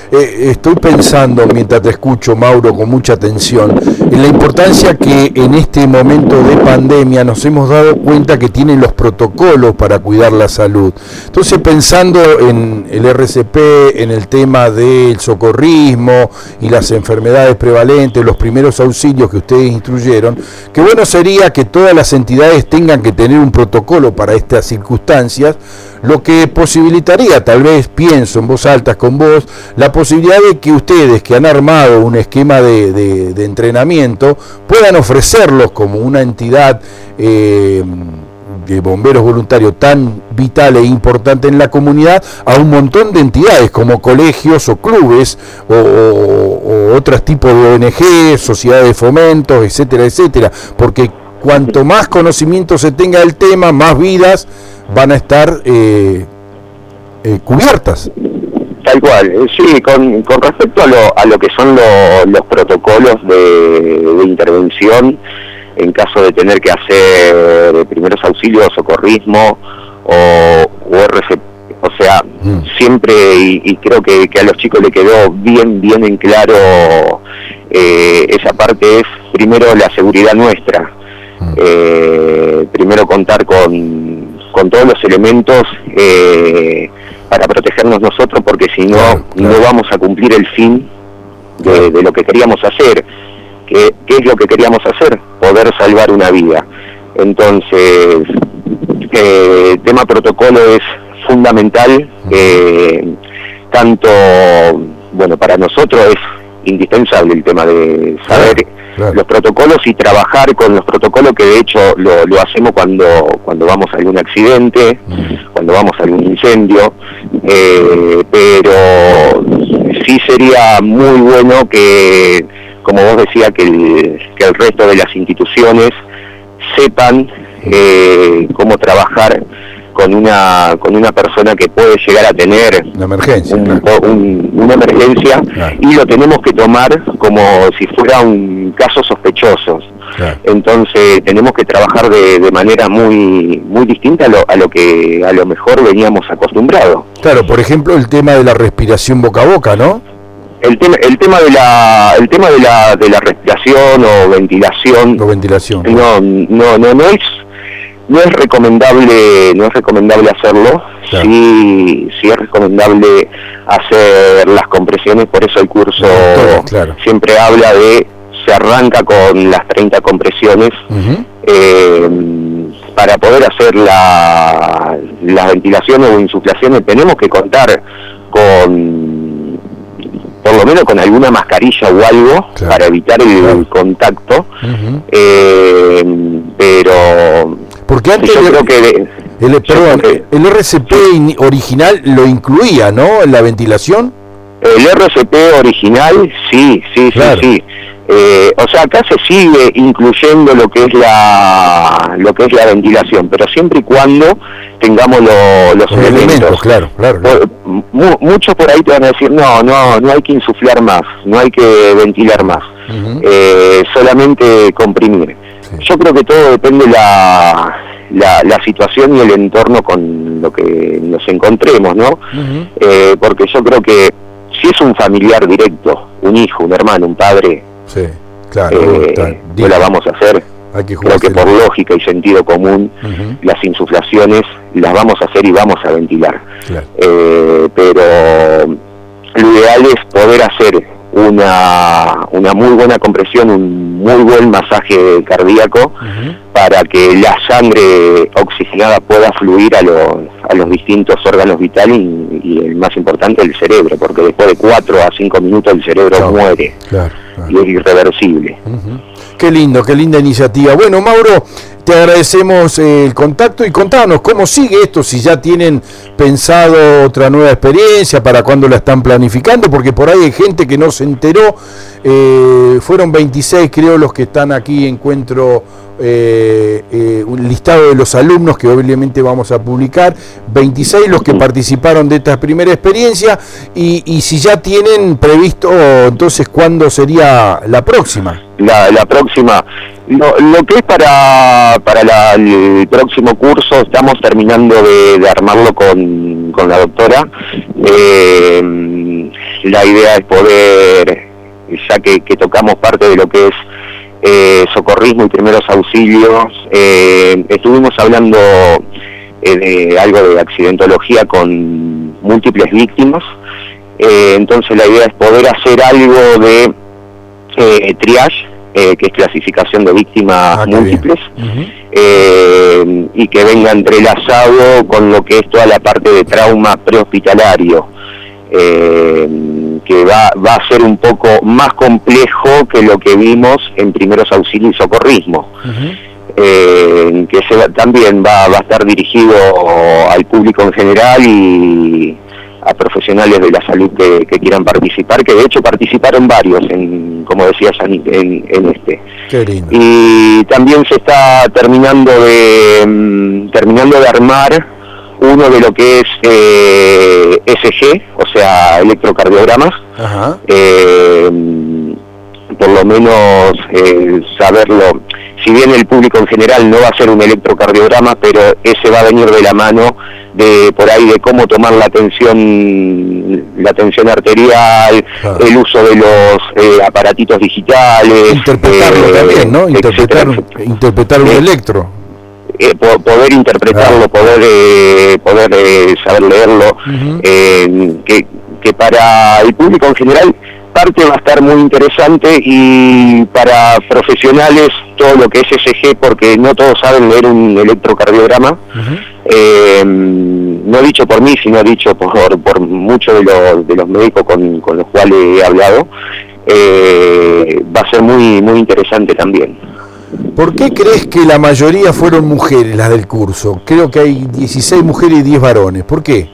estoy pensando, mientras te escucho, Mauro, con mucha atención, en la importancia que en este momento de pandemia nos hemos dado cuenta que tienen los protocolos para cuidar la salud. Entonces, pensando en el RCP, en el tema del socorrismo y las enfermedades prevalentes, los primeros auxilios que ustedes instruyeron, qué bueno sería que todas las entidades tengan que tener un protocolo para estas circunstancias, lo que posibilitaría, tal vez pienso en voz alta con vos, la posibilidad de que ustedes que han armado un esquema de entrenamiento puedan ofrecerlos como una entidad de bomberos voluntarios tan vital e importante en la comunidad a un montón de entidades como colegios o clubes o otros tipos de ONG, sociedades de fomentos, etcétera, etcétera, porque cuanto más conocimiento se tenga del tema, más vidas van a estar cubiertas. Tal cual, sí, con respecto a lo que son los protocolos de intervención en caso de tener que hacer primeros auxilios, socorrismo o RCP, o sea, siempre, y creo que a los chicos le quedó bien en claro esa parte, es primero la seguridad nuestra, primero contar con todos los elementos para protegernos nosotros, porque si no, no vamos a cumplir el fin de lo que queríamos hacer. ¿Qué es lo que queríamos hacer? Poder salvar una vida. Entonces, tema protocolo es fundamental, tanto, bueno, para nosotros es indispensable el tema de saber los protocolos y trabajar con los protocolos, que de hecho lo hacemos cuando vamos a algún accidente, cuando vamos a algún incendio, pero sí sería muy bueno que, como vos decías, que el resto de las instituciones sepan cómo trabajar con una persona que puede llegar a tener una emergencia, una emergencia, y lo tenemos que tomar como si fuera un caso sospechoso. Entonces tenemos que trabajar de manera muy distinta a lo que a lo mejor veníamos acostumbrados. Claro, por ejemplo, el tema de la respiración boca a boca, ¿no? El tema de la respiración o ventilación. No es recomendable hacerlo. Sí es recomendable hacer las compresiones, por eso el curso siempre habla de, se arranca con las 30 compresiones, para poder hacer las ventilaciones o insuflaciones tenemos que contar con, por lo menos con alguna mascarilla o algo, para evitar el contacto, pero porque antes yo creo que el RCP original lo incluía, ¿no?, en la ventilación. El RCP original, sí. O sea, acá se sigue incluyendo lo que es la ventilación, pero siempre y cuando tengamos los elementos. Claro. Muchos por ahí te van a decir, no hay que insuflar más, no hay que ventilar más, solamente comprimir. Yo creo que todo depende la situación y el entorno con lo que nos encontremos, ¿no? Porque yo creo que si es un familiar directo, un hijo, un hermano, un padre, no la vamos a hacer. Creo que por lógica y sentido común, las insuflaciones las vamos a hacer y vamos a ventilar. Pero lo ideal es poder hacer una muy buena compresión, un muy buen masaje cardíaco, para que la sangre oxigenada pueda fluir a los distintos órganos vitales y el más importante, el cerebro, porque después de 4 a 5 minutos el cerebro muere, y es irreversible. Qué linda iniciativa. Bueno, Mauro, te agradecemos el contacto y contanos cómo sigue esto, si ya tienen pensado otra nueva experiencia, para cuándo la están planificando, porque por ahí hay gente que no se enteró. Fueron 26, creo, los que están aquí, encuentro un listado de los alumnos que obviamente vamos a publicar, 26 los que participaron de esta primera experiencia, y si ya tienen previsto entonces cuándo sería la próxima. La próxima, lo que es para el próximo curso, estamos terminando de armarlo con la doctora. la idea es poder, ya que tocamos parte de lo que es socorrismo y primeros auxilios, estuvimos hablando de algo de accidentología con múltiples víctimas, entonces la idea es poder hacer algo de triage, que es clasificación de víctimas múltiples, y que venga entrelazado con lo que es toda la parte de trauma prehospitalario, que va a ser un poco más complejo que lo que vimos en primeros auxilios y socorrismo, que también va a estar dirigido al público en general y a profesionales de la salud que quieran participar, que de hecho participaron varios, como decía Yannick, en este. Qué lindo. Y también se está terminando de armar uno de lo que es ECG, o sea, electrocardiogramas. Ajá. Por lo menos saberlo, si bien el público en general no va a ser un electrocardiograma, pero ese va a venir de la mano de por ahí de cómo tomar la tensión arterial, el uso de los aparatitos digitales, interpretarlo también, ¿no? Interpretar un electro. Poder interpretarlo, poder saber leerlo, que para el público en general parte va a estar muy interesante, y para profesionales todo lo que es ECG, porque no todos saben leer un electrocardiograma, no dicho por mí, sino dicho por muchos de los médicos con los cuales he hablado, va a ser muy, muy interesante también. ¿Por qué crees que la mayoría fueron mujeres las del curso? Creo que hay 16 mujeres y 10 varones. ¿Por qué?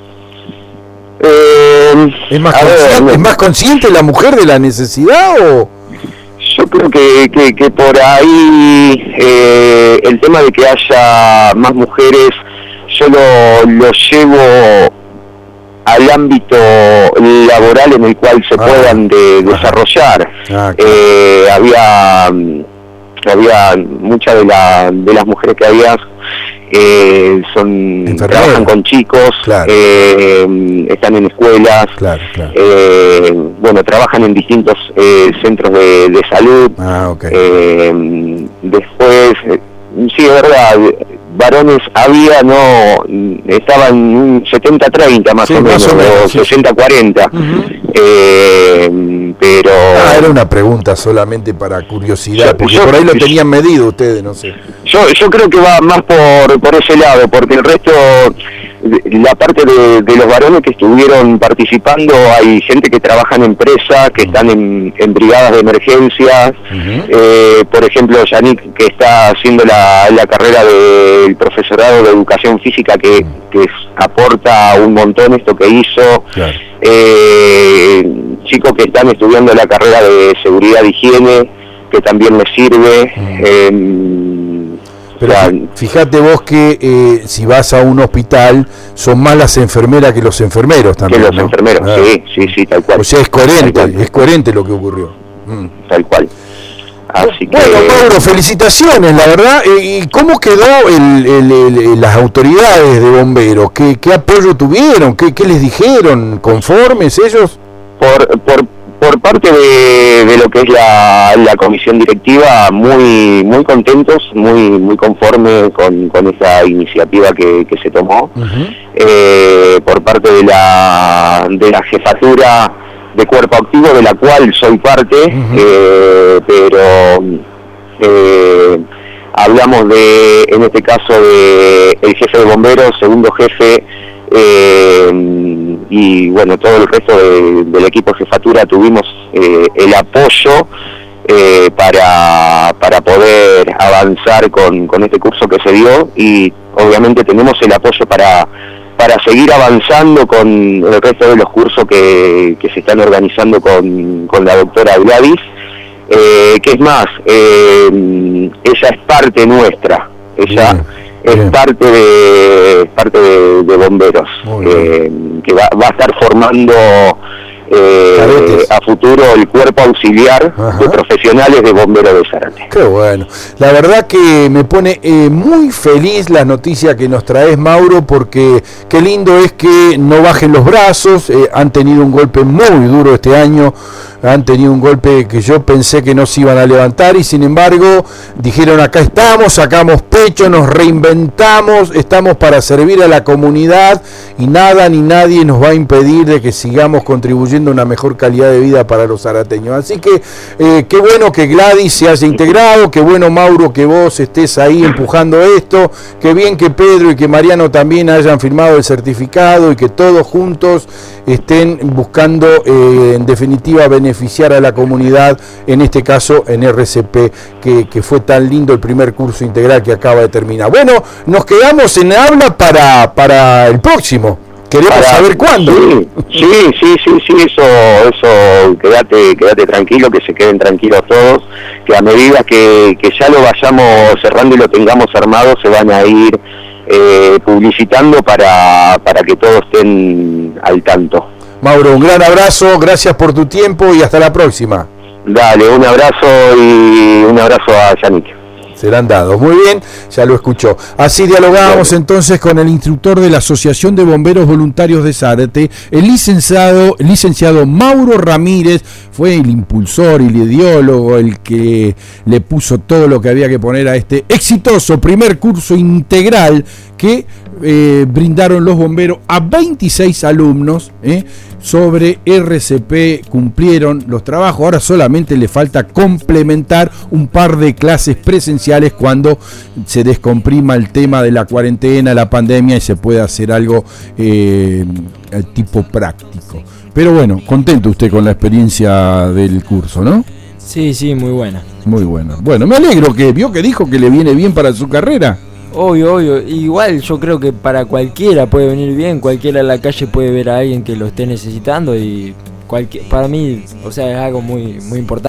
¿Es más consciente la mujer de la necesidad o...? Yo creo que por ahí el tema de que haya más mujeres, yo lo llevo al ámbito laboral en el cual se puedan desarrollar. Había muchas de las mujeres que había trabajan con chicos, están en escuelas, trabajan en distintos centros de salud. Después, sí, es verdad, varones había, estaban un 70-30 más o menos, o 60-40. Pero... era una pregunta solamente para curiosidad, porque por ahí lo tenían medido ustedes, no sé. Yo creo que va más por ese lado, porque el resto, la parte de los varones que estuvieron participando, hay gente que trabaja en empresas, que están en brigadas de emergencias, por ejemplo, Yannick, que está haciendo la carrera del profesorado de educación física, que aporta un montón esto que hizo, chicos que están estudiando la carrera de seguridad e higiene, que también les sirve. Pero fíjate vos que si vas a un hospital son más las enfermeras que los enfermeros también. Que los enfermeros, sí, tal cual. O sea, es coherente lo que ocurrió. Tal cual. Así que... Bueno, Mauro, felicitaciones, la verdad. ¿Y cómo quedó las autoridades de bomberos? ¿Qué apoyo tuvieron? ¿Qué les dijeron? ¿Conformes ellos? Por parte de lo que es la comisión directiva, muy muy contentos, muy conformes con esta iniciativa que se tomó. Por parte de la jefatura de cuerpo activo, de la cual soy parte, pero hablamos en este caso de el jefe de bomberos, segundo jefe, y bueno, todo el resto del equipo de jefatura tuvimos el apoyo para poder avanzar con este curso que se dio, y obviamente tenemos el apoyo para seguir avanzando con el resto de los cursos que se están organizando con la doctora Gladys, que es más, ella es parte nuestra, ella es parte de bomberos, que va a estar formando a futuro el cuerpo auxiliar de profesionales de bomberos de Zárate. Qué bueno. La verdad que me pone muy feliz la noticia que nos traes, Mauro, porque qué lindo es que no bajen los brazos. Han tenido un golpe muy duro este año, han tenido un golpe que yo pensé que no se iban a levantar y sin embargo dijeron: acá estamos, sacamos pecho, nos reinventamos, estamos para servir a la comunidad y nada ni nadie nos va a impedir de que sigamos contribuyendo a una mejor calidad de vida para los zarateños. Así que qué bueno que Gladys se haya integrado, qué bueno, Mauro, que vos estés ahí empujando esto, qué bien que Pedro y que Mariano también hayan firmado el certificado y que todos juntos estén buscando en definitiva beneficiar a la comunidad, en este caso en RCP, que fue tan lindo el primer curso integral que acaba de terminar. Bueno, nos quedamos en habla para el próximo. Queremos saber cuándo. Sí, eso, quédate tranquilo, que se queden tranquilos todos, que a medida que ya lo vayamos cerrando y lo tengamos armado, se van a ir publicitando para que todos estén al tanto. Mauro, un gran abrazo, gracias por tu tiempo y hasta la próxima. Dale, un abrazo y un abrazo a Yannick. Serán dados. Muy bien, ya lo escuchó. Así dialogábamos entonces con el instructor de la Asociación de Bomberos Voluntarios de Zárate, el licenciado Mauro Ramírez. Fue el impulsor y el ideólogo, el que le puso todo lo que había que poner a este exitoso primer curso integral que brindaron los bomberos a 26 alumnos sobre RCP. Cumplieron los trabajos, ahora solamente le falta complementar un par de clases presenciales cuando se descomprima el tema de la cuarentena, la pandemia, y se puede hacer algo tipo práctico. Pero bueno, contento usted con la experiencia del curso, ¿no? Sí, muy buena. Muy buena. Bueno, me alegro que vio que dijo que le viene bien para su carrera. Obvio. Igual yo creo que para cualquiera puede venir bien, cualquiera en la calle puede ver a alguien que lo esté necesitando y para mí, o sea, es algo muy importante.